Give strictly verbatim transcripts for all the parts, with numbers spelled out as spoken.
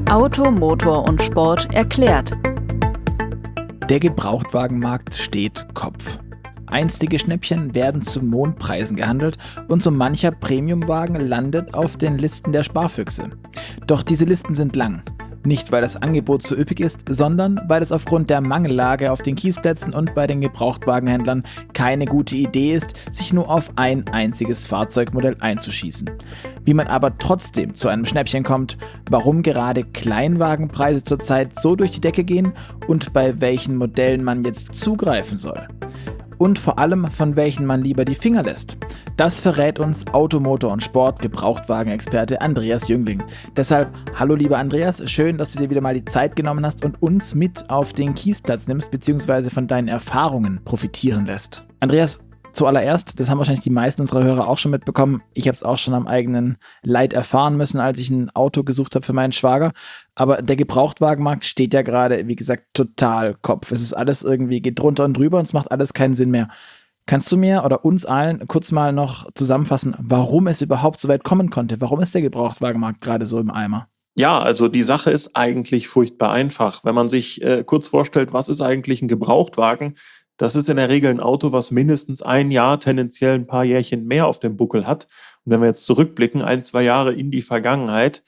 Auto, Motor und Sport erklärt. Der Gebrauchtwagenmarkt steht Kopf. Einstige Schnäppchen werden zu Mondpreisen gehandelt und so mancher Premiumwagen landet auf den Listen der Sparfüchse. Doch diese Listen sind lang. Nicht, weil das Angebot zu üppig ist, sondern weil es aufgrund der Mangellage auf den Kiesplätzen und bei den Gebrauchtwagenhändlern keine gute Idee ist, sich nur auf ein einziges Fahrzeugmodell einzuschießen. Wie man aber trotzdem zu einem Schnäppchen kommt, warum gerade Kleinwagenpreise zurzeit so durch die Decke gehen und bei welchen Modellen man jetzt zugreifen soll. Und vor allem, von welchen man lieber die Finger lässt. Das verrät uns Auto, Motor und Sport Gebrauchtwagenexperte Andreas Jüngling. Deshalb, hallo lieber Andreas, schön, dass du dir wieder mal die Zeit genommen hast und uns mit auf den Kiesplatz nimmst, beziehungsweise von deinen Erfahrungen profitieren lässt. Andreas, zuallererst, das haben wahrscheinlich die meisten unserer Hörer auch schon mitbekommen, ich habe es auch schon am eigenen Leid erfahren müssen, als ich ein Auto gesucht habe für meinen Schwager. Aber der Gebrauchtwagenmarkt steht ja gerade, wie gesagt, total Kopf. Es ist alles irgendwie, geht drunter und drüber und es macht alles keinen Sinn mehr. Kannst du mir oder uns allen kurz mal noch zusammenfassen, warum es überhaupt so weit kommen konnte? Warum ist der Gebrauchtwagenmarkt gerade so im Eimer? Ja, also die Sache ist eigentlich furchtbar einfach. Wenn man sich äh, kurz vorstellt, was ist eigentlich ein Gebrauchtwagen? Das ist in der Regel ein Auto, was mindestens ein Jahr, tendenziell ein paar Jährchen mehr auf dem Buckel hat. Und wenn wir jetzt zurückblicken, ein, zwei Jahre in die Vergangenheit,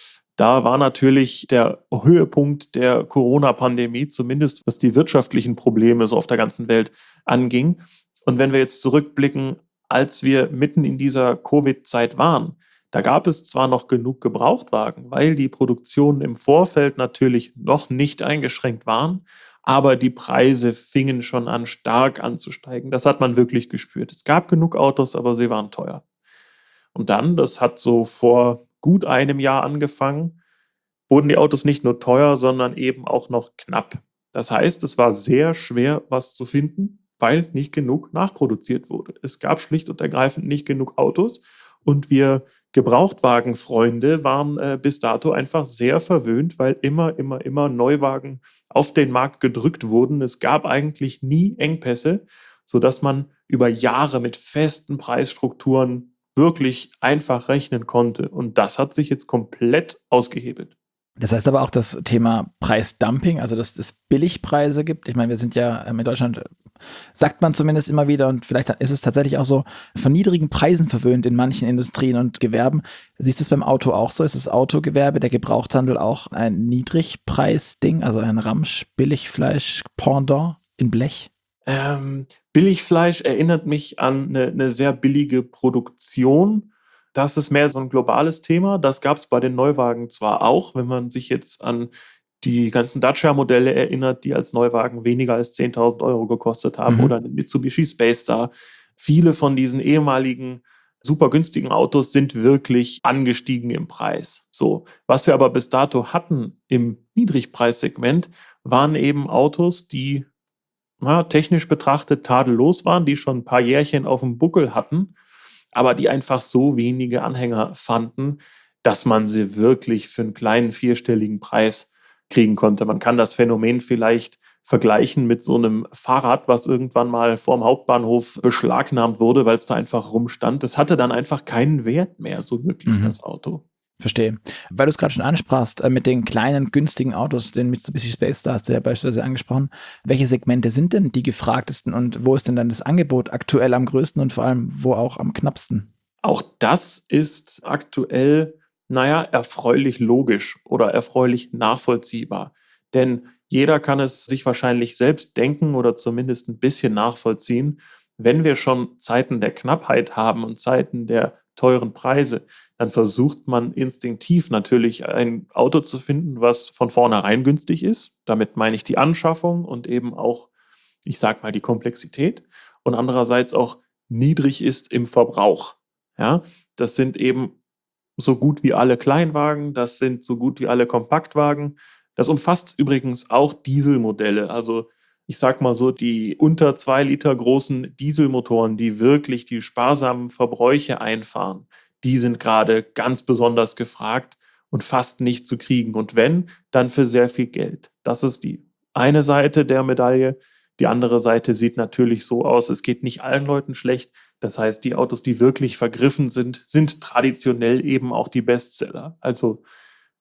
da war natürlich der Höhepunkt der Corona-Pandemie, zumindest was die wirtschaftlichen Probleme so auf der ganzen Welt anging. Und wenn wir jetzt zurückblicken, als wir mitten in dieser Covid-Zeit waren, da gab es zwar noch genug Gebrauchtwagen, weil die Produktionen im Vorfeld natürlich noch nicht eingeschränkt waren, aber die Preise fingen schon an, stark anzusteigen. Das hat man wirklich gespürt. Es gab genug Autos, aber sie waren teuer. Und dann, das hat so vor gut einem Jahr angefangen, wurden die Autos nicht nur teuer, sondern eben auch noch knapp. Das heißt, es war sehr schwer, was zu finden, weil nicht genug nachproduziert wurde. Es gab schlicht und ergreifend nicht genug Autos und wir Gebrauchtwagenfreunde waren äh, bis dato einfach sehr verwöhnt, weil immer, immer, immer Neuwagen auf den Markt gedrückt wurden. Es gab eigentlich nie Engpässe, sodass man über Jahre mit festen Preisstrukturen wirklich einfach rechnen konnte. Und das hat sich jetzt komplett ausgehebelt. Das heißt aber auch das Thema Preisdumping, also dass es Billigpreise gibt. Ich meine, wir sind ja in Deutschland, sagt man zumindest immer wieder, und vielleicht ist es tatsächlich auch so, von niedrigen Preisen verwöhnt in manchen Industrien und Gewerben. Siehst du es beim Auto auch so? Ist das Autogewerbe, der Gebrauchthandel auch ein Niedrigpreisding, also ein Ramsch-Billigfleisch-Pendant in Blech? Ähm, Billigfleisch erinnert mich an eine, eine sehr billige Produktion. Das ist mehr so ein globales Thema. Das gab es bei den Neuwagen zwar auch, wenn man sich jetzt an die ganzen Dacia-Modelle erinnert, die als Neuwagen weniger als zehntausend Euro gekostet haben, Mhm. oder den Mitsubishi Space Star. Viele von diesen ehemaligen super günstigen Autos sind wirklich angestiegen im Preis. So, was wir aber bis dato hatten im Niedrigpreissegment, waren eben Autos, die na, technisch betrachtet tadellos waren, die schon ein paar Jährchen auf dem Buckel hatten, aber die einfach so wenige Anhänger fanden, dass man sie wirklich für einen kleinen vierstelligen Preis kriegen konnte. Man kann das Phänomen vielleicht vergleichen mit so einem Fahrrad, was irgendwann mal vorm Hauptbahnhof beschlagnahmt wurde, weil es da einfach rumstand. Das hatte dann einfach keinen Wert mehr, so wirklich, Mhm. das Auto. Verstehe. Weil du es gerade schon ansprachst, äh, mit den kleinen, günstigen Autos, den Mitsubishi Space Star hast du ja beispielsweise angesprochen. Welche Segmente sind denn die gefragtesten und wo ist denn dann das Angebot aktuell am größten und vor allem wo auch am knappsten? Auch das ist aktuell, naja, erfreulich logisch oder erfreulich nachvollziehbar. Denn jeder kann es sich wahrscheinlich selbst denken oder zumindest ein bisschen nachvollziehen. Wenn wir schon Zeiten der Knappheit haben und Zeiten der teuren Preise, dann versucht man instinktiv natürlich ein Auto zu finden, was von vornherein günstig ist. Damit meine ich die Anschaffung und eben auch, ich sag mal, die Komplexität und andererseits auch niedrig ist im Verbrauch. Ja, das sind eben so gut wie alle Kleinwagen, das sind so gut wie alle Kompaktwagen. Das umfasst übrigens auch Dieselmodelle. Also ich sag mal so, die unter zwei Liter großen Dieselmotoren, die wirklich die sparsamen Verbräuche einfahren, die sind gerade ganz besonders gefragt und fast nicht zu kriegen. Und wenn, dann für sehr viel Geld. Das ist die eine Seite der Medaille. Die andere Seite sieht natürlich so aus, es geht nicht allen Leuten schlecht. Das heißt, die Autos, die wirklich vergriffen sind, sind traditionell eben auch die Bestseller. Also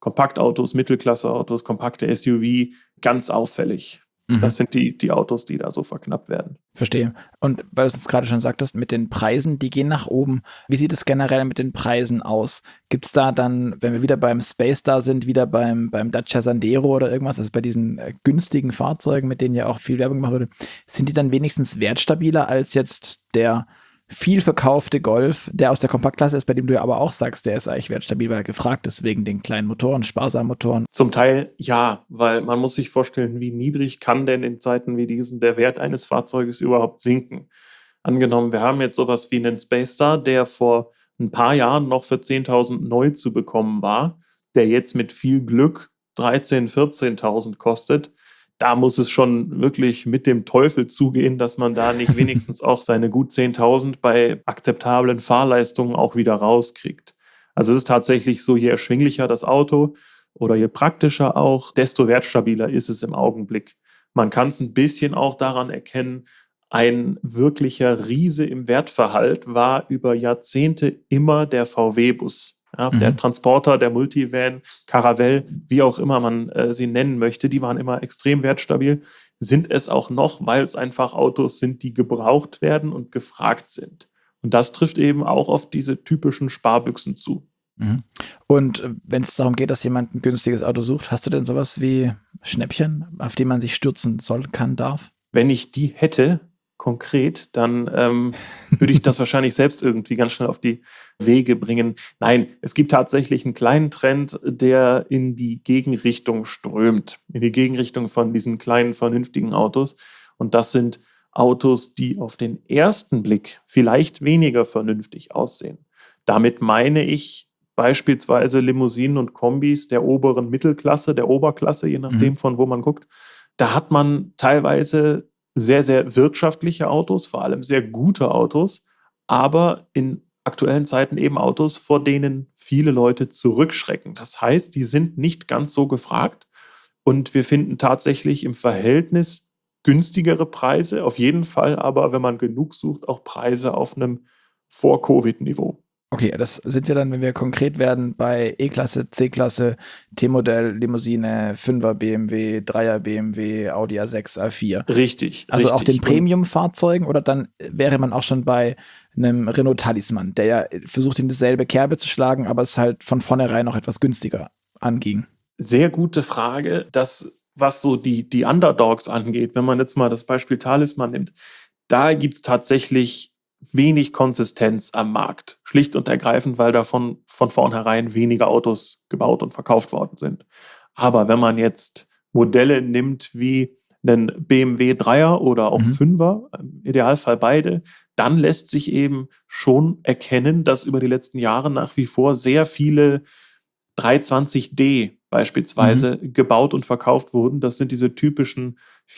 Kompaktautos, Mittelklasseautos, kompakte S U V ganz auffällig. Das sind die, die Autos, die da so verknappt werden. Verstehe. Und weil du es gerade schon sagtest, mit den Preisen, die gehen nach oben. Wie sieht es generell mit den Preisen aus? Gibt es da dann, wenn wir wieder beim Space Star sind, wieder beim, beim Dacia Sandero oder irgendwas, also bei diesen äh, günstigen Fahrzeugen, mit denen ja auch viel Werbung gemacht wurde, sind die dann wenigstens wertstabiler als jetzt der viel verkaufte Golf, der aus der Kompaktklasse ist, bei dem du ja aber auch sagst, der ist eigentlich wertstabil, weil er gefragt ist wegen den kleinen Motoren, sparsamen Motoren? Zum Teil ja, weil man muss sich vorstellen, wie niedrig kann denn in Zeiten wie diesen der Wert eines Fahrzeuges überhaupt sinken. Angenommen, wir haben jetzt sowas wie einen Space Star, der vor ein paar Jahren noch für zehntausend neu zu bekommen war, der jetzt mit viel Glück dreizehntausend, vierzehntausend kostet. Da muss es schon wirklich mit dem Teufel zugehen, dass man da nicht wenigstens auch seine gut zehntausend bei akzeptablen Fahrleistungen auch wieder rauskriegt. Also es ist tatsächlich so, je erschwinglicher das Auto oder je praktischer auch, desto wertstabiler ist es im Augenblick. Man kann es ein bisschen auch daran erkennen, ein wirklicher Riese im Wertverhalt war über Jahrzehnte immer der V W-Bus. Ja, mhm. Der Transporter, der Multivan, Caravelle, wie auch immer man äh, sie nennen möchte, die waren immer extrem wertstabil, sind es auch noch, weil es einfach Autos sind, die gebraucht werden und gefragt sind. Und das trifft eben auch auf diese typischen Sparbüchsen zu. Mhm. Und wenn es darum geht, dass jemand ein günstiges Auto sucht, hast du denn sowas wie Schnäppchen, auf die man sich stürzen soll, kann, darf? Wenn ich die hätte, konkret, dann ähm, würde ich das wahrscheinlich selbst irgendwie ganz schnell auf die Wege bringen. Nein, es gibt tatsächlich einen kleinen Trend, der in die Gegenrichtung strömt, in die Gegenrichtung von diesen kleinen, vernünftigen Autos. Und das sind Autos, die auf den ersten Blick vielleicht weniger vernünftig aussehen. Damit meine ich beispielsweise Limousinen und Kombis der oberen Mittelklasse, der Oberklasse, je nachdem, mhm. von wo man guckt. Da hat man teilweise sehr, sehr wirtschaftliche Autos, vor allem sehr gute Autos, aber in aktuellen Zeiten eben Autos, vor denen viele Leute zurückschrecken. Das heißt, die sind nicht ganz so gefragt und wir finden tatsächlich im Verhältnis günstigere Preise, auf jeden Fall aber, wenn man genug sucht, auch Preise auf einem Vor-Covid-Niveau. Okay, das sind wir dann, wenn wir konkret werden, bei E-Klasse, C-Klasse, T-Modell, Limousine, Fünfer B M W, Dreier B M W, Audi A sechs, A vier. Richtig. Also richtig. auch den Premium-Fahrzeugen, oder dann wäre man auch schon bei einem Renault Talisman, der ja versucht, in dieselbe Kerbe zu schlagen, aber es halt von vornherein noch etwas günstiger anging. Sehr gute Frage. Das, was so die, die Underdogs angeht, wenn man jetzt mal das Beispiel Talisman nimmt, da gibt es tatsächlich wenig Konsistenz am Markt. Schlicht und ergreifend, weil davon von vornherein weniger Autos gebaut und verkauft worden sind. Aber wenn man jetzt Modelle nimmt wie einen B M W Dreier oder auch mhm. Fünfer, im Idealfall beide, dann lässt sich eben schon erkennen, dass über die letzten Jahre nach wie vor sehr viele dreihundertzwanzig D beispielsweise mhm. gebaut und verkauft wurden. Das sind diese typischen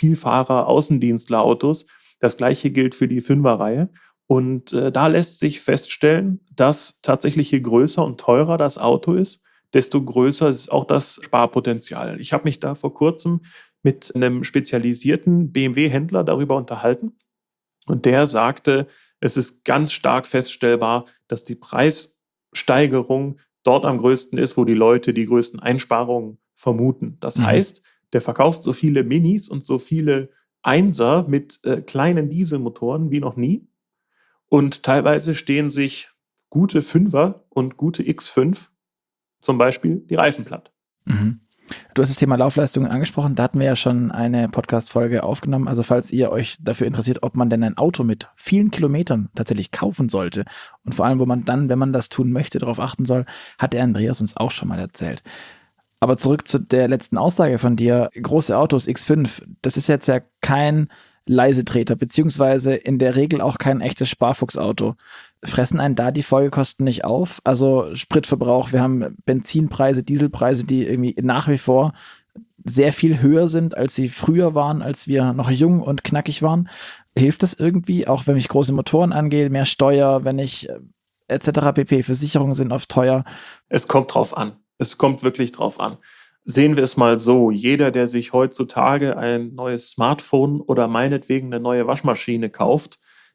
Vielfahrer-Außendienstler-Autos. Das gleiche gilt für die Fünfer-Reihe. Und äh, da lässt sich feststellen, dass tatsächlich je größer und teurer das Auto ist, desto größer ist auch das Sparpotenzial. Ich habe mich da vor kurzem mit einem spezialisierten B M W-Händler darüber unterhalten und der sagte, es ist ganz stark feststellbar, dass die Preissteigerung dort am größten ist, wo die Leute die größten Einsparungen vermuten. Das mhm. heißt, der verkauft so viele Minis und so viele Einser mit äh, kleinen Dieselmotoren wie noch nie. Und teilweise stehen sich gute Fünfer und gute X fünf zum Beispiel die Reifen platt. Mhm. Du hast das Thema Laufleistungen angesprochen. Da hatten wir ja schon eine Podcast-Folge aufgenommen. Also falls ihr euch dafür interessiert, ob man denn ein Auto mit vielen Kilometern tatsächlich kaufen sollte und vor allem, wo man dann, wenn man das tun möchte, darauf achten soll, hat der Andreas uns auch schon mal erzählt. Aber zurück zu der letzten Aussage von dir. Große Autos, X fünf, das ist jetzt ja kein Leisetreter, beziehungsweise in der Regel auch kein echtes Sparfuchsauto. Fressen einen da die Folgekosten nicht auf? Also Spritverbrauch, wir haben Benzinpreise, Dieselpreise, die irgendwie nach wie vor sehr viel höher sind, als sie früher waren, als wir noch jung und knackig waren. Hilft das irgendwie, auch wenn ich große Motoren angehe, mehr Steuer, wenn ich et cetera pp. Versicherungen sind oft teuer? Es kommt drauf an. Es kommt wirklich drauf an. Sehen wir es mal so, jeder, der sich heutzutage ein neues Smartphone oder meinetwegen eine neue Waschmaschine kauft,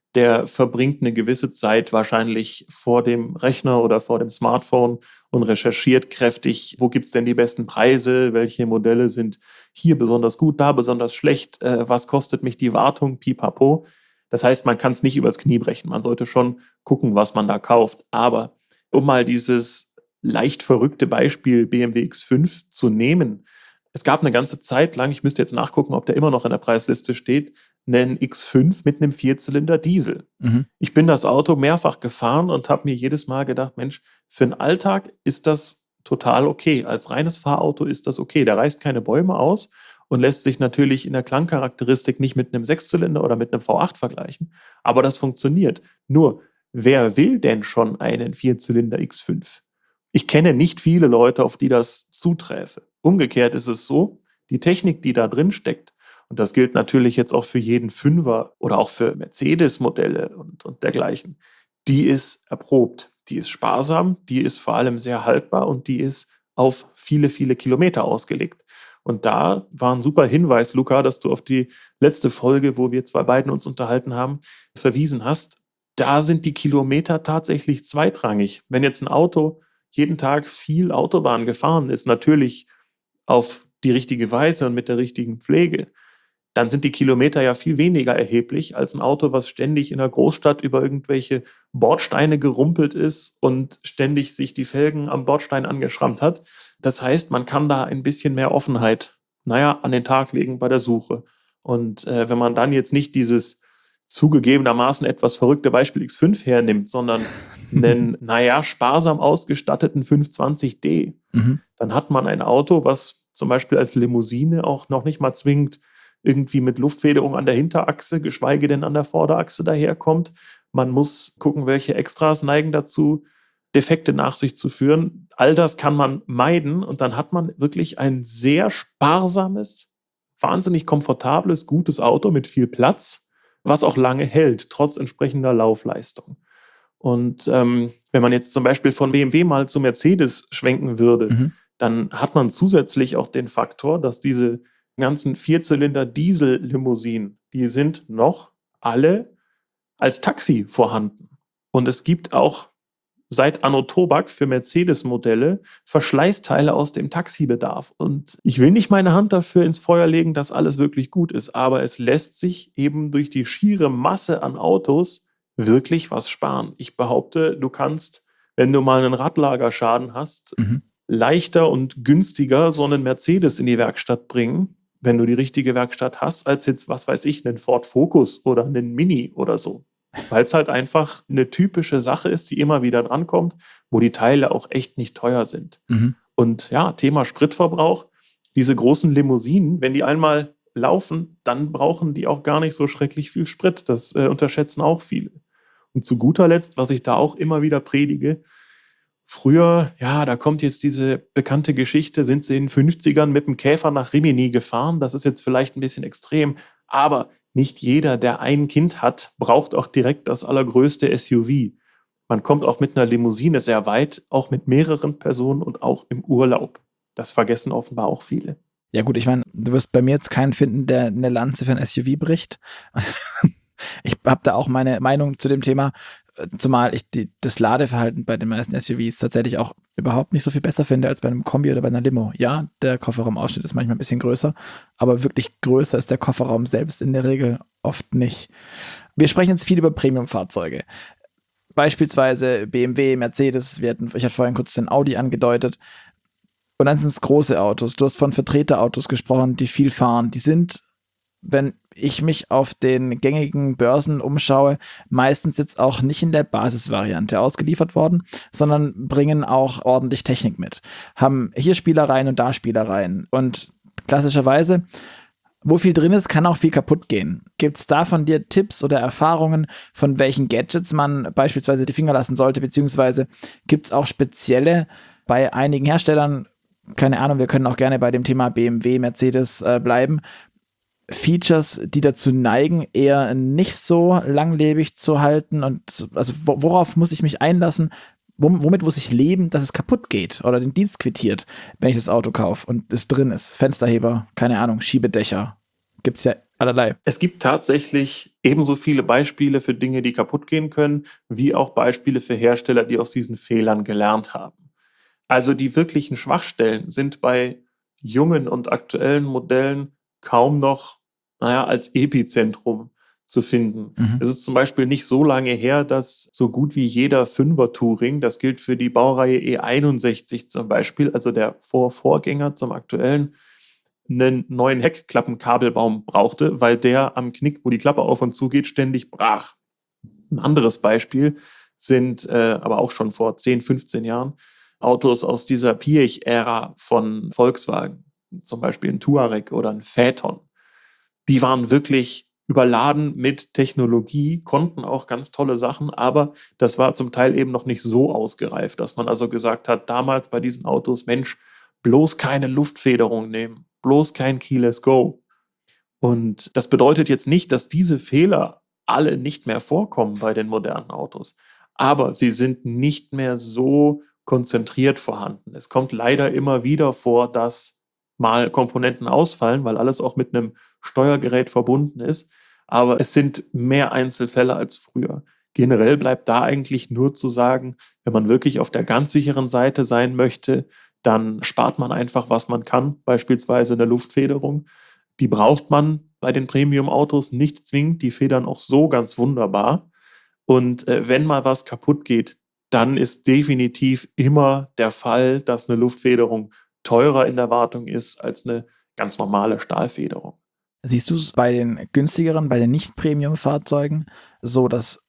der verbringt eine gewisse Zeit wahrscheinlich vor dem Rechner oder vor dem Smartphone und recherchiert kräftig, wo gibt's denn die besten Preise, welche Modelle sind hier besonders gut, da besonders schlecht, äh, was kostet mich die Wartung, pipapo. Das heißt, man kann es nicht übers Knie brechen. Man sollte schon gucken, was man da kauft. Aber um mal dieses leicht verrückte Beispiel B M W X fünf zu nehmen, es gab eine ganze Zeit lang, ich müsste jetzt nachgucken, ob der immer noch in der Preisliste steht, einen X fünf mit einem Vierzylinder Diesel. Mhm. Ich bin das Auto mehrfach gefahren und habe mir jedes Mal gedacht, Mensch, für den Alltag ist das total okay. Als reines Fahrauto ist das okay. Der reißt keine Bäume aus und lässt sich natürlich in der Klangcharakteristik nicht mit einem Sechszylinder oder mit einem V acht vergleichen. Aber das funktioniert. Nur, wer will denn schon einen Vierzylinder X fünf? Ich kenne nicht viele Leute, auf die das zuträfe. Umgekehrt ist es so, die Technik, die da drin steckt, und das gilt natürlich jetzt auch für jeden Fünfer oder auch für Mercedes-Modelle und, und dergleichen, die ist erprobt, die ist sparsam, die ist vor allem sehr haltbar und die ist auf viele, viele Kilometer ausgelegt. Und da war ein super Hinweis, Luca, dass du auf die letzte Folge, wo wir zwei beiden uns unterhalten haben, verwiesen hast. Da sind die Kilometer tatsächlich zweitrangig. Wenn jetzt ein Auto jeden Tag viel Autobahn gefahren ist, natürlich auf die richtige Weise und mit der richtigen Pflege, dann sind die Kilometer ja viel weniger erheblich als ein Auto, was ständig in der Großstadt über irgendwelche Bordsteine gerumpelt ist und ständig sich die Felgen am Bordstein angeschrammt hat. Das heißt, man kann da ein bisschen mehr Offenheit, naja, an den Tag legen bei der Suche. Und äh, wenn man dann jetzt nicht dieses zugegebenermaßen etwas verrückte Beispiel X fünf hernimmt, sondern einen, naja, sparsam ausgestatteten fünfhundertzwanzig D, Mhm. dann hat man ein Auto, was zum Beispiel als Limousine auch noch nicht mal zwingend irgendwie mit Luftfederung an der Hinterachse, geschweige denn an der Vorderachse daherkommt. Man muss gucken, welche Extras neigen dazu, Defekte nach sich zu führen. All das kann man meiden und dann hat man wirklich ein sehr sparsames, wahnsinnig komfortables, gutes Auto mit viel Platz, was auch lange hält, trotz entsprechender Laufleistung. Und ähm, wenn man jetzt zum Beispiel von B M W mal zu Mercedes schwenken würde, Mhm. dann hat man zusätzlich auch den Faktor, dass diese ganzen Vierzylinder-Diesel-Limousinen, die sind noch alle als Taxi vorhanden. Und es gibt auch seit Anno Tobak für Mercedes-Modelle Verschleißteile aus dem Taxibedarf. Und ich will nicht meine Hand dafür ins Feuer legen, dass alles wirklich gut ist, aber es lässt sich eben durch die schiere Masse an Autos wirklich was sparen. Ich behaupte, du kannst, wenn du mal einen Radlagerschaden hast, Mhm. leichter und günstiger so einen Mercedes in die Werkstatt bringen, wenn du die richtige Werkstatt hast, als jetzt, was weiß ich, einen Ford Focus oder einen Mini oder so. Weil es halt einfach eine typische Sache ist, die immer wieder drankommt, wo die Teile auch echt nicht teuer sind. Mhm. Und ja, Thema Spritverbrauch, diese großen Limousinen, wenn die einmal laufen, dann brauchen die auch gar nicht so schrecklich viel Sprit. Das äh, unterschätzen auch viele. Und zu guter Letzt, was ich da auch immer wieder predige, früher, ja, da kommt jetzt diese bekannte Geschichte, sind sie in den fünfzigern mit dem Käfer nach Rimini gefahren. Das ist jetzt vielleicht ein bisschen extrem, aber nicht jeder, der ein Kind hat, braucht auch direkt das allergrößte S U V. Man kommt auch mit einer Limousine sehr weit, auch mit mehreren Personen und auch im Urlaub. Das vergessen offenbar auch viele. Ja gut, ich meine, du wirst bei mir jetzt keinen finden, der eine Lanze für ein S U V bricht. Ich habe da auch meine Meinung zu dem Thema, zumal ich die, das Ladeverhalten bei den meisten S U Vs tatsächlich auch überhaupt nicht so viel besser finde als bei einem Kombi oder bei einer Limo. Ja, der Kofferraumausschnitt ist manchmal ein bisschen größer, aber wirklich größer ist der Kofferraum selbst in der Regel oft nicht. Wir sprechen jetzt viel über Premium-Fahrzeuge. Beispielsweise B M W, Mercedes, wir hatten, ich hatte vorhin kurz den Audi angedeutet. Und dann sind es große Autos. Du hast von Vertreterautos gesprochen, die viel fahren. Die sind, wenn ich mich auf den gängigen Börsen umschaue, meistens jetzt auch nicht in der Basisvariante ausgeliefert worden, sondern bringen auch ordentlich Technik mit. Haben hier Spielereien und da Spielereien. Und klassischerweise, wo viel drin ist, kann auch viel kaputt gehen. Gibt es da von dir Tipps oder Erfahrungen, von welchen Gadgets man beispielsweise die Finger lassen sollte, beziehungsweise gibt es auch spezielle bei einigen Herstellern, keine Ahnung, wir können auch gerne bei dem Thema B M W, Mercedes äh, bleiben, Features, die dazu neigen, eher nicht so langlebig zu halten und also worauf muss ich mich einlassen, womit muss ich leben, dass es kaputt geht oder den Dienst quittiert, wenn ich das Auto kaufe und es drin ist. Fensterheber, keine Ahnung, Schiebedächer. Gibt's ja allerlei. Es gibt tatsächlich ebenso viele Beispiele für Dinge, die kaputt gehen können, wie auch Beispiele für Hersteller, die aus diesen Fehlern gelernt haben. Also die wirklichen Schwachstellen sind bei jungen und aktuellen Modellen kaum noch, naja, als Epizentrum zu finden. Mhm. Es ist zum Beispiel nicht so lange her, dass so gut wie jeder Fünfer-Touring, das gilt für die Baureihe E einundsechzig zum Beispiel, also der Vorvorgänger zum aktuellen, einen neuen Heckklappenkabelbaum brauchte, weil der am Knick, wo die Klappe auf und zu geht, ständig brach. Ein anderes Beispiel sind äh, aber auch schon vor zehn, fünfzehn Jahren Autos aus dieser Piëch-Ära von Volkswagen, zum Beispiel ein Touareg oder ein Phaeton. Die waren wirklich überladen mit Technologie, konnten auch ganz tolle Sachen, aber das war zum Teil eben noch nicht so ausgereift, dass man also gesagt hat, damals bei diesen Autos, Mensch, bloß keine Luftfederung nehmen, bloß kein Keyless Go. Und das bedeutet jetzt nicht, dass diese Fehler alle nicht mehr vorkommen bei den modernen Autos, aber sie sind nicht mehr so konzentriert vorhanden. Es kommt leider immer wieder vor, dass mal Komponenten ausfallen, weil alles auch mit einem Steuergerät verbunden ist, aber es sind mehr Einzelfälle als früher. Generell bleibt da eigentlich nur zu sagen, wenn man wirklich auf der ganz sicheren Seite sein möchte, dann spart man einfach, was man kann, beispielsweise eine Luftfederung. Die braucht man bei den Premium-Autos nicht zwingend, die federn auch so ganz wunderbar. Und äh, wenn mal was kaputt geht, dann ist definitiv immer der Fall, dass eine Luftfederung teurer in der Wartung ist als eine ganz normale Stahlfederung. Siehst du es bei den günstigeren, bei den Nicht-Premium-Fahrzeugen so, dass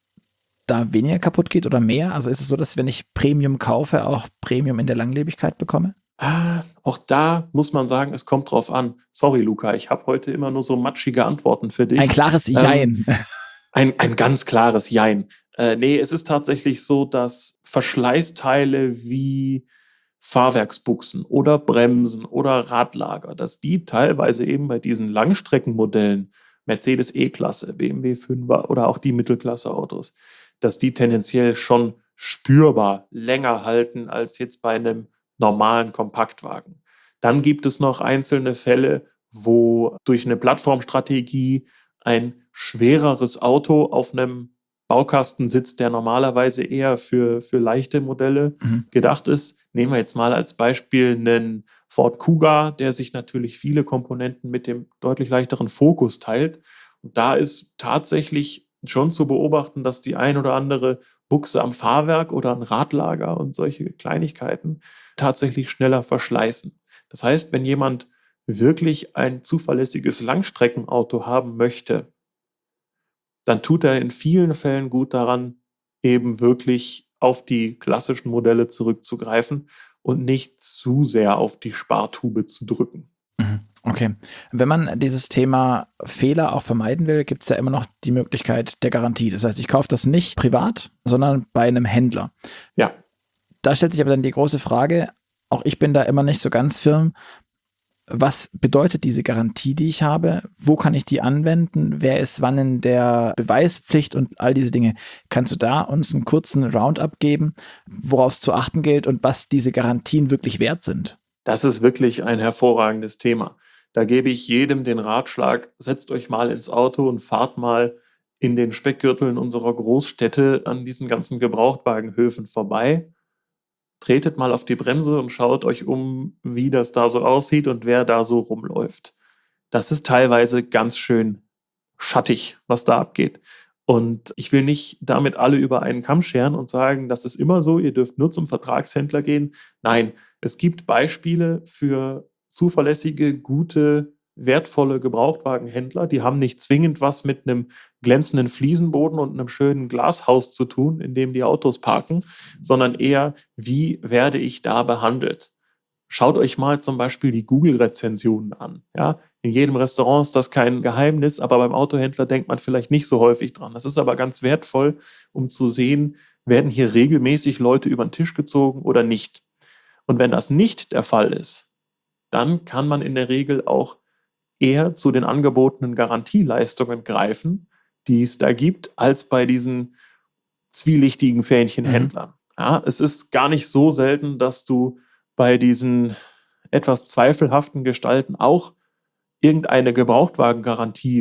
da weniger kaputt geht oder mehr? Also ist es so, dass wenn ich Premium kaufe, auch Premium in der Langlebigkeit bekomme? Ah, auch da muss man sagen, es kommt drauf an. Sorry, Luca, ich habe heute immer nur so matschige Antworten für dich. Ein klares Jein. Ähm, ein, ein ganz klares Jein. Äh, nee, es ist tatsächlich so, dass Verschleißteile wie Fahrwerksbuchsen oder Bremsen oder Radlager, dass die teilweise eben bei diesen Langstreckenmodellen, Mercedes E-Klasse, B M W fünfer oder auch die Mittelklasse-Autos, dass die tendenziell schon spürbar länger halten als jetzt bei einem normalen Kompaktwagen. Dann gibt es noch einzelne Fälle, wo durch eine Plattformstrategie ein schwereres Auto auf einem Baukasten sitzt, der normalerweise eher für, für leichte Modelle Mhm. gedacht ist. Nehmen wir jetzt mal als Beispiel einen Ford Kuga, der sich natürlich viele Komponenten mit dem deutlich leichteren Focus teilt. Und da ist tatsächlich schon zu beobachten, dass die ein oder andere Buchse am Fahrwerk oder ein Radlager und solche Kleinigkeiten tatsächlich schneller verschleißen. Das heißt, wenn jemand wirklich ein zuverlässiges Langstreckenauto haben möchte, dann tut er in vielen Fällen gut daran, eben wirklich auf die klassischen Modelle zurückzugreifen und nicht zu sehr auf die Spartube zu drücken. Mhm. Okay. Wenn man dieses Thema Fehler auch vermeiden will, gibt es ja immer noch die Möglichkeit der Garantie. Das heißt, ich kaufe das nicht privat, sondern bei einem Händler. Ja. Da stellt sich aber dann die große Frage, auch ich bin da immer nicht so ganz firm, was bedeutet diese Garantie, die ich habe? Wo kann ich die anwenden? Wer ist wann in der Beweispflicht und all diese Dinge? Kannst du da uns einen kurzen Roundup geben, worauf es zu achten gilt und was diese Garantien wirklich wert sind? Das ist wirklich ein hervorragendes Thema. Da gebe ich jedem den Ratschlag, setzt euch mal ins Auto und fahrt mal in den Speckgürteln unserer Großstädte an diesen ganzen Gebrauchtwagenhöfen vorbei. Tretet mal auf die Bremse und schaut euch um, wie das da so aussieht und wer da so rumläuft. Das ist teilweise ganz schön schattig, was da abgeht. Und ich will nicht damit alle über einen Kamm scheren und sagen, das ist immer so, ihr dürft nur zum Vertragshändler gehen. Nein, es gibt Beispiele für zuverlässige, gute, wertvolle Gebrauchtwagenhändler, die haben nicht zwingend was mit einem glänzenden Fliesenboden und einem schönen Glashaus zu tun, in dem die Autos parken, sondern eher, wie werde ich da behandelt? Schaut euch mal zum Beispiel die Google-Rezensionen an. Ja? In jedem Restaurant ist das kein Geheimnis, aber beim Autohändler denkt man vielleicht nicht so häufig dran. Das ist aber ganz wertvoll, um zu sehen, werden hier regelmäßig Leute über den Tisch gezogen oder nicht. Und wenn das nicht der Fall ist, dann kann man in der Regel auch eher zu den angebotenen Garantieleistungen greifen, die es da gibt, als bei diesen zwielichtigen Fähnchenhändlern. Mhm. Ja, es ist gar nicht so selten, dass du bei diesen etwas zweifelhaften Gestalten auch irgendeine Gebrauchtwagengarantie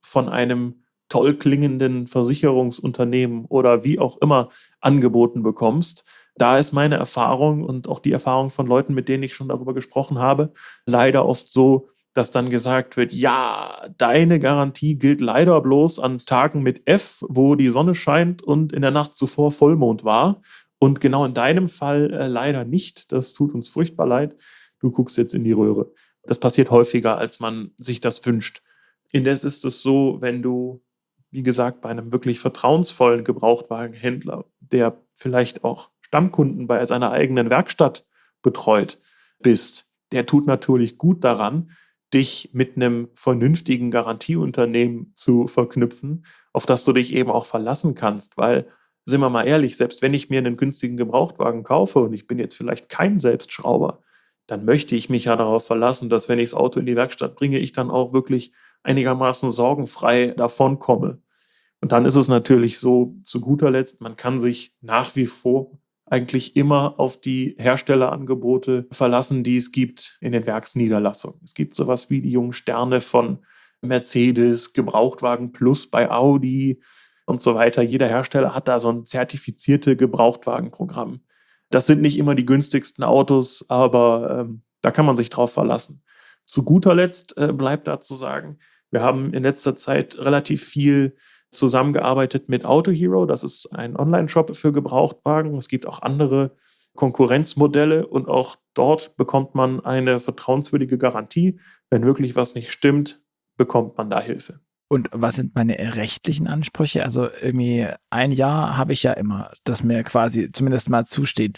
von einem toll klingenden Versicherungsunternehmen oder wie auch immer angeboten bekommst. Da ist meine Erfahrung und auch die Erfahrung von Leuten, mit denen ich schon darüber gesprochen habe, leider oft so, dass dann gesagt wird, ja, deine Garantie gilt leider bloß an Tagen mit F, wo die Sonne scheint und in der Nacht zuvor Vollmond war. Und genau in deinem Fall äh, leider nicht. Das tut uns furchtbar leid. Du guckst jetzt in die Röhre. Das passiert häufiger, als man sich das wünscht. Indes ist es so, wenn du, wie gesagt, bei einem wirklich vertrauensvollen Gebrauchtwagenhändler, der vielleicht auch Stammkunden bei seiner eigenen Werkstatt betreut, bist, der tut natürlich gut daran, dich mit einem vernünftigen Garantieunternehmen zu verknüpfen, auf das du dich eben auch verlassen kannst. Weil, sind wir mal ehrlich, selbst wenn ich mir einen günstigen Gebrauchtwagen kaufe und ich bin jetzt vielleicht kein Selbstschrauber, dann möchte ich mich ja darauf verlassen, dass, wenn ich das Auto in die Werkstatt bringe, ich dann auch wirklich einigermaßen sorgenfrei davonkomme. Und dann ist es natürlich so, zu guter Letzt, man kann sich nach wie vor eigentlich immer auf die Herstellerangebote verlassen, die es gibt in den Werksniederlassungen. Es gibt sowas wie die jungen Sterne von Mercedes, Gebrauchtwagen Plus bei Audi und so weiter. Jeder Hersteller hat da so ein zertifizierte Gebrauchtwagenprogramm. Das sind nicht immer die günstigsten Autos, aber ähm, da kann man sich drauf verlassen. Zu guter Letzt äh, bleibt da zu sagen, wir haben in letzter Zeit relativ viel zusammengearbeitet mit Autohero. Das ist ein Online-Shop für Gebrauchtwagen. Es gibt auch andere Konkurrenzmodelle und auch dort bekommt man eine vertrauenswürdige Garantie. Wenn wirklich was nicht stimmt, bekommt man da Hilfe. Und was sind meine rechtlichen Ansprüche? Also irgendwie ein Jahr habe ich ja immer, das mir quasi zumindest mal zusteht.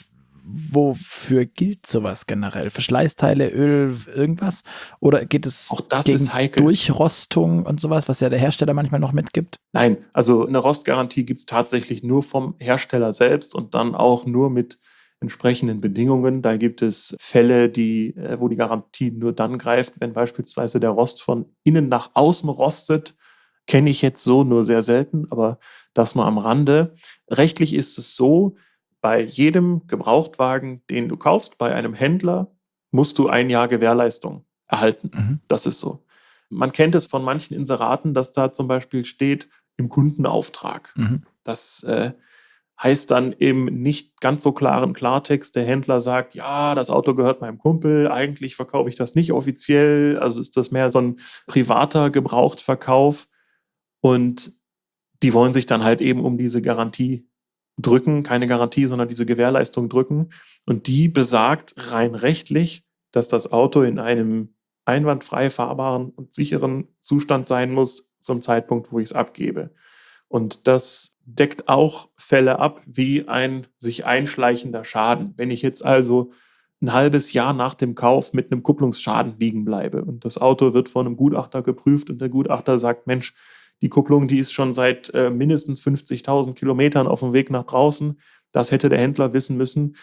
Wofür gilt sowas generell? Verschleißteile, Öl, irgendwas? Oder geht es Auch das gegen ist heikel. Durchrostung und sowas, was ja der Hersteller manchmal noch mitgibt? Nein, also eine Rostgarantie gibt es tatsächlich nur vom Hersteller selbst und dann auch nur mit entsprechenden Bedingungen. Da gibt es Fälle, die, wo die Garantie nur dann greift, wenn beispielsweise der Rost von innen nach außen rostet. Kenne ich jetzt so nur sehr selten, aber das nur am Rande. Rechtlich ist es so, bei jedem Gebrauchtwagen, den du kaufst, bei einem Händler, musst du ein Jahr Gewährleistung erhalten. Mhm. Das ist so. Man kennt es von manchen Inseraten, dass da zum Beispiel steht, im Kundenauftrag. Mhm. Das äh, heißt dann im nicht ganz so klaren Klartext, der Händler sagt, ja, das Auto gehört meinem Kumpel, eigentlich verkaufe ich das nicht offiziell, also ist das mehr so ein privater Gebrauchtverkauf und die wollen sich dann halt eben um diese Garantie drücken, keine Garantie, sondern diese Gewährleistung drücken. Und die besagt rein rechtlich, dass das Auto in einem einwandfrei fahrbaren und sicheren Zustand sein muss zum Zeitpunkt, wo ich es abgebe. Und das deckt auch Fälle ab wie ein sich einschleichender Schaden. Wenn ich jetzt also ein halbes Jahr nach dem Kauf mit einem Kupplungsschaden liegen bleibe und das Auto wird von einem Gutachter geprüft und der Gutachter sagt, Mensch, die Kupplung, die ist schon seit äh, mindestens fünfzigtausend Kilometern auf dem Weg nach draußen. Das hätte der Händler wissen müssen.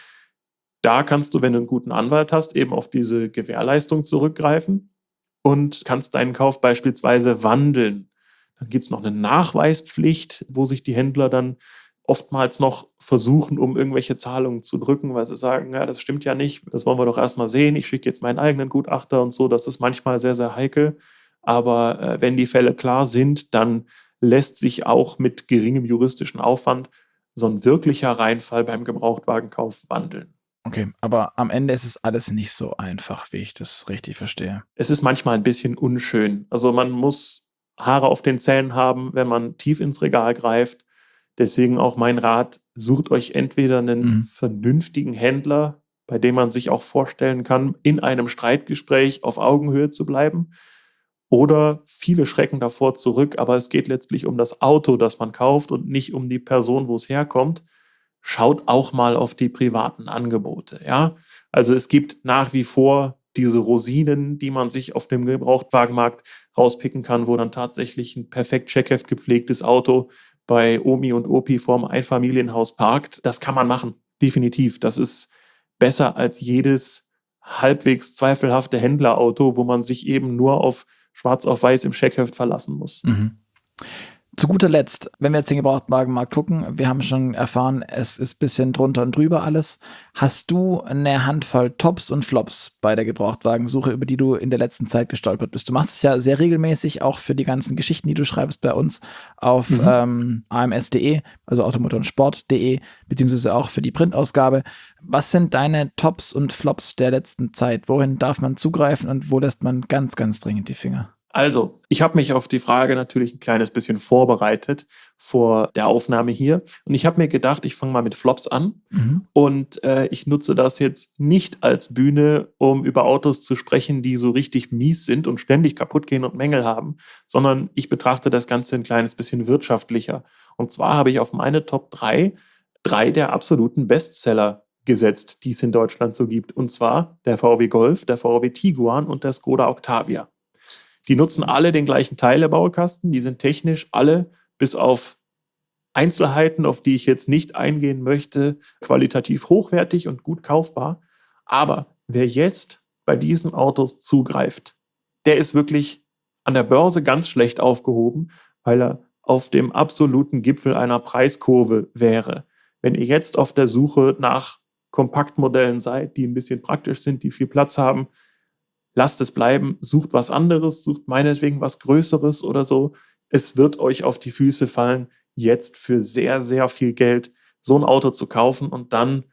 Da kannst du, wenn du einen guten Anwalt hast, eben auf diese Gewährleistung zurückgreifen und kannst deinen Kauf beispielsweise wandeln. Dann gibt es noch eine Nachweispflicht, wo sich die Händler dann oftmals noch versuchen, um irgendwelche Zahlungen zu drücken, weil sie sagen, ja, das stimmt ja nicht, das wollen wir doch erstmal sehen, ich schicke jetzt meinen eigenen Gutachter und so. Das ist manchmal sehr, sehr heikel. Aber äh, wenn die Fälle klar sind, dann lässt sich auch mit geringem juristischen Aufwand so ein wirklicher Reinfall beim Gebrauchtwagenkauf wandeln. Okay, aber am Ende ist es alles nicht so einfach, wie ich das richtig verstehe. Es ist manchmal ein bisschen unschön. Also man muss Haare auf den Zähnen haben, wenn man tief ins Regal greift. Deswegen auch mein Rat, sucht euch entweder einen Mhm. vernünftigen Händler, bei dem man sich auch vorstellen kann, in einem Streitgespräch auf Augenhöhe zu bleiben. Oder viele schrecken davor zurück, aber es geht letztlich um das Auto, das man kauft und nicht um die Person, wo es herkommt. Schaut auch mal auf die privaten Angebote. Ja? Also es gibt nach wie vor diese Rosinen, die man sich auf dem Gebrauchtwagenmarkt rauspicken kann, wo dann tatsächlich ein perfekt Checkheft gepflegtes Auto bei Omi und Opi vorm Einfamilienhaus parkt. Das kann man machen, definitiv. Das ist besser als jedes halbwegs zweifelhafte Händlerauto, wo man sich eben nur auf schwarz auf weiß im Checkheft verlassen muss. Mhm. Zu guter Letzt, wenn wir jetzt den Gebrauchtwagenmarkt gucken, wir haben schon erfahren, es ist ein bisschen drunter und drüber alles. Hast du eine Handvoll Tops und Flops bei der Gebrauchtwagensuche, über die du in der letzten Zeit gestolpert bist? Du machst es ja sehr regelmäßig, auch für die ganzen Geschichten, die du schreibst bei uns auf mhm. ähm, a m s punkt d e, also automotor und sport punkt d e, beziehungsweise auch für die Printausgabe. Was sind deine Tops und Flops der letzten Zeit? Wohin darf man zugreifen und wo lässt man ganz, ganz dringend die Finger? Also, ich habe mich auf die Frage natürlich ein kleines bisschen vorbereitet vor der Aufnahme hier. Und ich habe mir gedacht, ich fange mal mit Flops an. Mhm. Und äh, ich nutze das jetzt nicht als Bühne, um über Autos zu sprechen, die so richtig mies sind und ständig kaputt gehen und Mängel haben, sondern ich betrachte das Ganze ein kleines bisschen wirtschaftlicher. Und zwar habe ich auf meine Top drei drei der absoluten Bestseller gesetzt, die es in Deutschland so gibt. Und zwar der V W Golf, der V W Tiguan und der Skoda Octavia. Die nutzen alle den gleichen Teilebaukasten, die sind technisch alle bis auf Einzelheiten, auf die ich jetzt nicht eingehen möchte, qualitativ hochwertig und gut kaufbar. Aber wer jetzt bei diesen Autos zugreift, der ist wirklich an der Börse ganz schlecht aufgehoben, weil er auf dem absoluten Gipfel einer Preiskurve wäre. Wenn ihr jetzt auf der Suche nach Kompaktmodellen seid, die ein bisschen praktisch sind, die viel Platz haben, lasst es bleiben, sucht was anderes, sucht meinetwegen was Größeres oder so. Es wird euch auf die Füße fallen, jetzt für sehr, sehr viel Geld so ein Auto zu kaufen und dann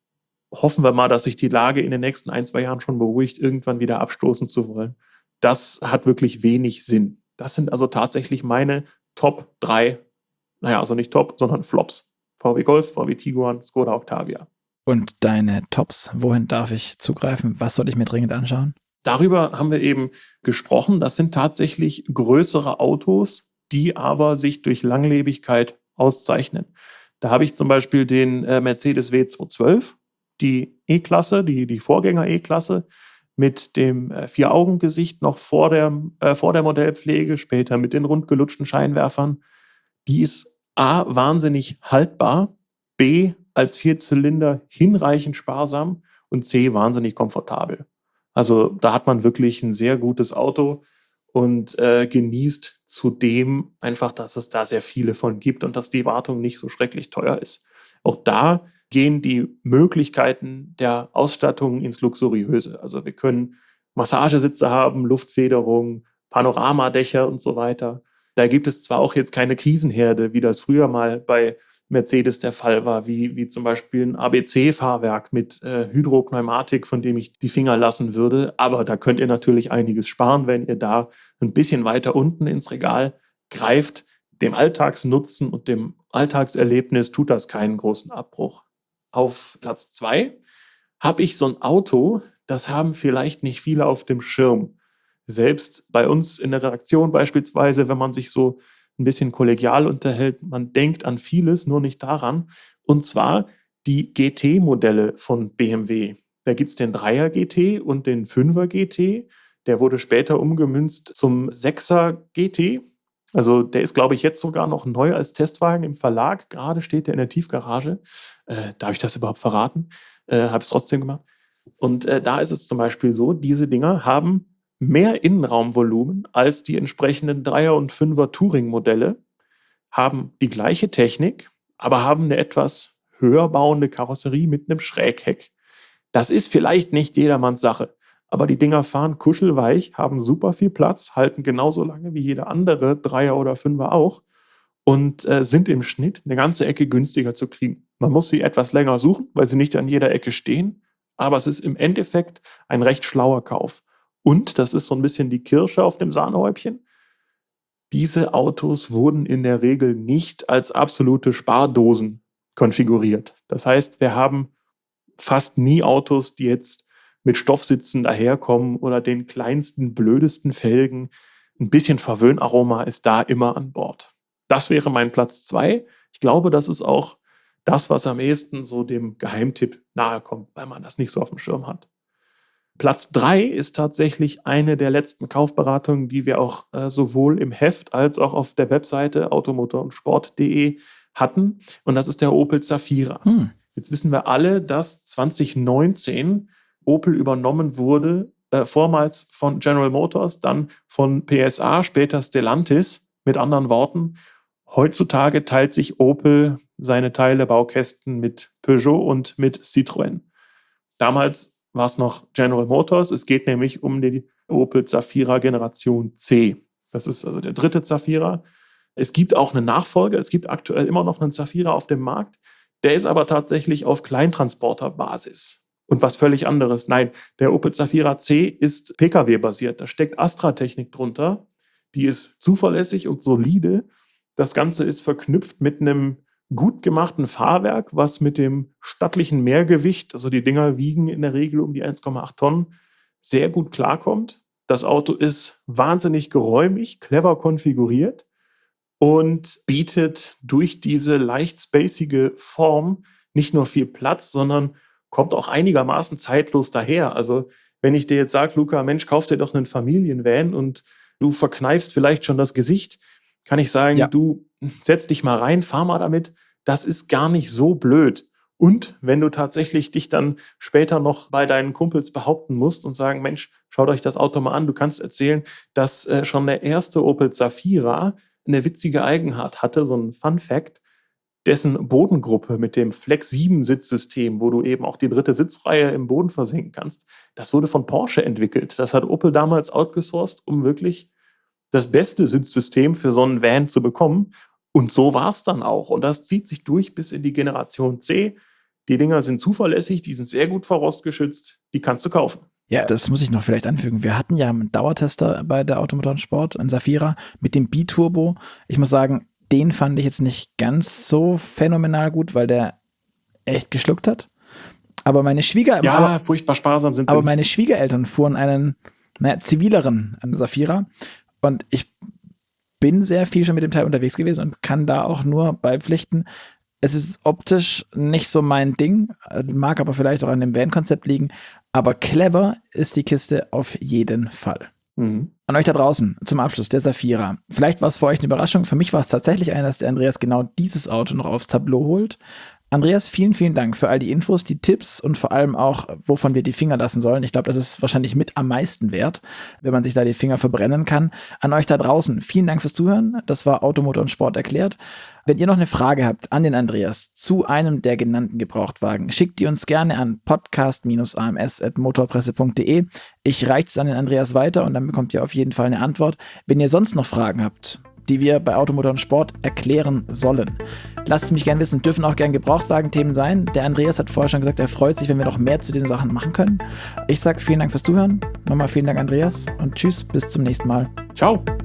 hoffen wir mal, dass sich die Lage in den nächsten ein, zwei Jahren schon beruhigt, irgendwann wieder abstoßen zu wollen. Das hat wirklich wenig Sinn. Das sind also tatsächlich meine Top drei, naja, also nicht Top, sondern Flops. V W Golf, V W Tiguan, Skoda Octavia. Und deine Tops, wohin darf ich zugreifen? Was soll ich mir dringend anschauen? Darüber haben wir eben gesprochen. Das sind tatsächlich größere Autos, die aber sich durch Langlebigkeit auszeichnen. Da habe ich zum Beispiel den äh, Mercedes W zweihundertzwölf, die E-Klasse, die, die Vorgänger-E-Klasse mit dem äh, Vier-Augen-Gesicht noch vor der, äh, vor der Modellpflege, später mit den rundgelutschten Scheinwerfern. Die ist A, wahnsinnig haltbar, B, als Vierzylinder hinreichend sparsam und C, wahnsinnig komfortabel. Also da hat man wirklich ein sehr gutes Auto und äh, genießt zudem einfach, dass es da sehr viele von gibt und dass die Wartung nicht so schrecklich teuer ist. Auch da gehen die Möglichkeiten der Ausstattung ins Luxuriöse. Also wir können Massagesitze haben, Luftfederung, Panoramadächer und so weiter. Da gibt es zwar auch jetzt keine Krisenherde, wie das früher mal bei Mercedes der Fall war, wie, wie zum Beispiel ein A B C-Fahrwerk mit äh, Hydropneumatik, von dem ich die Finger lassen würde. Aber da könnt ihr natürlich einiges sparen, wenn ihr da ein bisschen weiter unten ins Regal greift. Dem Alltagsnutzen und dem Alltagserlebnis tut das keinen großen Abbruch. Auf Platz zwei habe ich so ein Auto, das haben vielleicht nicht viele auf dem Schirm. Selbst bei uns in der Redaktion beispielsweise, wenn man sich so ein bisschen kollegial unterhält, man denkt an vieles, nur nicht daran. Und zwar die G T-Modelle von B M W. Da gibt es den Dreier G T und den Fünfer G T. Der wurde später umgemünzt zum Sechser G T. Also der ist, glaube ich, jetzt sogar noch neu als Testwagen im Verlag. Gerade steht der in der Tiefgarage. Äh, darf ich das überhaupt verraten? Äh, habe es trotzdem gemacht. Und äh, da ist es zum Beispiel so, diese Dinger haben mehr Innenraumvolumen als die entsprechenden Dreier- und Fünfer-Touring-Modelle, haben die gleiche Technik, aber haben eine etwas höher bauende Karosserie mit einem Schrägheck. Das ist vielleicht nicht jedermanns Sache, aber die Dinger fahren kuschelweich, haben super viel Platz, halten genauso lange wie jeder andere Dreier oder Fünfer auch und äh, sind im Schnitt eine ganze Ecke günstiger zu kriegen. Man muss sie etwas länger suchen, weil sie nicht an jeder Ecke stehen, aber es ist im Endeffekt ein recht schlauer Kauf. Und, das ist so ein bisschen die Kirsche auf dem Sahnehäubchen, diese Autos wurden in der Regel nicht als absolute Spardosen konfiguriert. Das heißt, wir haben fast nie Autos, die jetzt mit Stoffsitzen daherkommen oder den kleinsten, blödesten Felgen. Ein bisschen Verwöhnaroma ist da immer an Bord. Das wäre mein Platz zwei. Ich glaube, das ist auch das, was am ehesten so dem Geheimtipp nahe kommt, weil man das nicht so auf dem Schirm hat. Platz drei ist tatsächlich eine der letzten Kaufberatungen, die wir auch äh, sowohl im Heft als auch auf der Webseite automotor und sport punkt de hatten. Und das ist der Opel Zafira. Hm. Jetzt wissen wir alle, dass zwanzig neunzehn Opel übernommen wurde, äh, vormals von General Motors, dann von P S A, später Stellantis, mit anderen Worten. Heutzutage teilt sich Opel seine Teile, Baukästen mit Peugeot und mit Citroën. Damals war es noch General Motors. Es geht nämlich um die Opel Zafira Generation C. Das ist also der dritte Zafira. Es gibt auch einen Nachfolger. Es gibt aktuell immer noch einen Zafira auf dem Markt. Der ist aber tatsächlich auf Kleintransporterbasis. Und was völlig anderes. Nein, der Opel Zafira C ist P K W-basiert. Da steckt Astra-Technik drunter. Die ist zuverlässig und solide. Das Ganze ist verknüpft mit einem gut gemachten Fahrwerk, was mit dem stattlichen Mehrgewicht, also die Dinger wiegen in der Regel um die eins Komma acht Tonnen, sehr gut klarkommt. Das Auto ist wahnsinnig geräumig, clever konfiguriert und bietet durch diese leicht spacige Form nicht nur viel Platz, sondern kommt auch einigermaßen zeitlos daher. Also wenn ich dir jetzt sage, Luca, Mensch, kauf dir doch einen Familienvan und du verkneifst vielleicht schon das Gesicht, kann ich sagen, ja. Du setz dich mal rein, fahr mal damit. Das ist gar nicht so blöd. Und wenn du tatsächlich dich dann später noch bei deinen Kumpels behaupten musst und sagen, Mensch, schaut euch das Auto mal an, du kannst erzählen, dass äh, schon der erste Opel Zafira eine witzige Eigenart hatte, so ein Fun Fact, dessen Bodengruppe mit dem Flex sieben Sitzsystem, wo du eben auch die dritte Sitzreihe im Boden versenken kannst, das wurde von Porsche entwickelt. Das hat Opel damals outgesourced, um wirklich das beste Sitzsystem für so einen Van zu bekommen. Und so war es dann auch. Und das zieht sich durch bis in die Generation C. Die Dinger sind zuverlässig, die sind sehr gut vor Rost geschützt, die kannst du kaufen. Ja, das muss ich noch vielleicht anfügen. Wir hatten ja einen Dauertester bei der Automotor und Sport, einen Zafira mit dem Biturbo. Ich muss sagen, den fand ich jetzt nicht ganz so phänomenal gut, weil der echt geschluckt hat. Aber meine Schwieger... Ja, aber, furchtbar sparsam sind sie Aber nicht. meine Schwiegereltern fuhren einen, naja, zivileren einen Zafira. Und ich bin sehr viel schon mit dem Teil unterwegs gewesen und kann da auch nur beipflichten. Es ist optisch nicht so mein Ding, mag aber vielleicht auch an dem Van-Konzept liegen, aber clever ist die Kiste auf jeden Fall. Mhm. An euch da draußen, zum Abschluss, der Zafira. Vielleicht war es für euch eine Überraschung, für mich war es tatsächlich eine, dass der Andreas genau dieses Auto noch aufs Tableau holt. Andreas, vielen, vielen Dank für all die Infos, die Tipps und vor allem auch, wovon wir die Finger lassen sollen. Ich glaube, das ist wahrscheinlich mit am meisten wert, wenn man sich da die Finger verbrennen kann. An euch da draußen, vielen Dank fürs Zuhören. Das war Automotor und Sport erklärt. Wenn ihr noch eine Frage habt an den Andreas zu einem der genannten Gebrauchtwagen, schickt die uns gerne an podcast a m s at motorpresse punkt d e. Ich reiche es an den Andreas weiter und dann bekommt ihr auf jeden Fall eine Antwort. Wenn ihr sonst noch Fragen habt, die wir bei Automotor und Sport erklären sollen, lasst es mich gerne wissen. Dürfen auch gerne Gebrauchtwagen-Themen sein. Der Andreas hat vorher schon gesagt, er freut sich, wenn wir noch mehr zu den Sachen machen können. Ich sage vielen Dank fürs Zuhören. Nochmal vielen Dank, Andreas. Und tschüss, bis zum nächsten Mal. Ciao.